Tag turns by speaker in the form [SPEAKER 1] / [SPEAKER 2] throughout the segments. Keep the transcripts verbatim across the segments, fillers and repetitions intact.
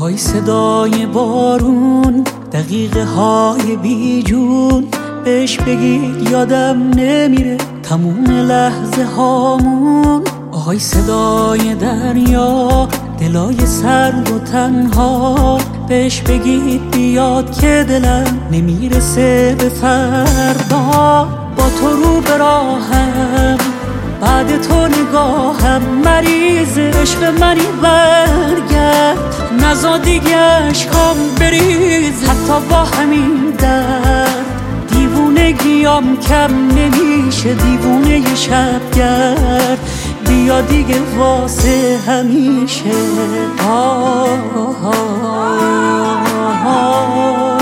[SPEAKER 1] آهای صدای بارون، دقیقه های بی جون، بهش بگید یادم نمیره تموم لحظه هامون. آهای صدای دریا، دلای سرد و تنها، بهش بگید بیاد که دلم نمیرسه به فردا. با تو رو به راهم، بعد تو نگاهم، مریض عشق منی برگرد، نزا دیگه عشقام بریز حتی با همین درد. دیوونگیام کم نمیشه، دیوونه ی شبگرد، بیا دیگه واسه همیشه. آه آه آه آه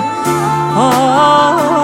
[SPEAKER 1] آه.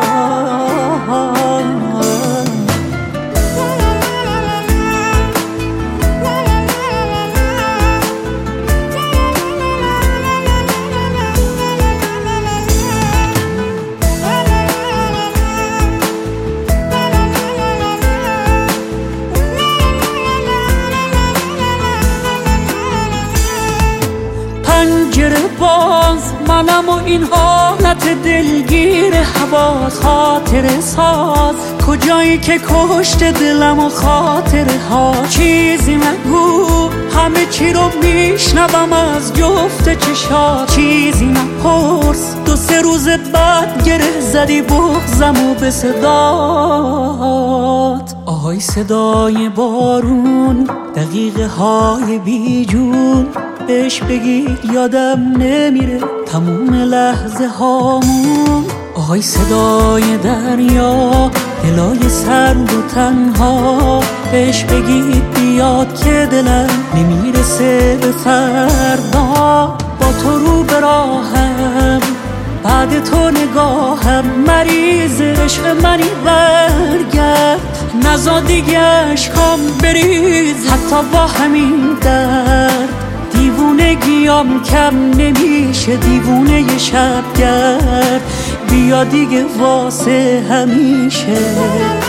[SPEAKER 1] پنجره باز منم و این حالت دلگیر حواس، خاطر ساز کجایی که کشت دلم و خاطره ها. چیزی مگو، همه چی رو میشنوم از جفت چشات. چیزی نپرس، دو سه روز بعد گره زدی بغزم و به صدات. آهای صدای بارون، دقیقه های بی جون، بهش بگید یادم نمیره تموم لحظه هامون. آهای صدای دریا، دلای سرد و تنها، بهش بگید بیاد که دلم نمیرسه به فردا. با تو رو به راهم، بعد تو نگاهم، مریض عشق منی برگرد، نزا دیگه عشقام بریز حتی با همین درد. دیوونگیام کم نمیشه، دیوونه ی شبگرد، بیا دیگه واسه همیشه.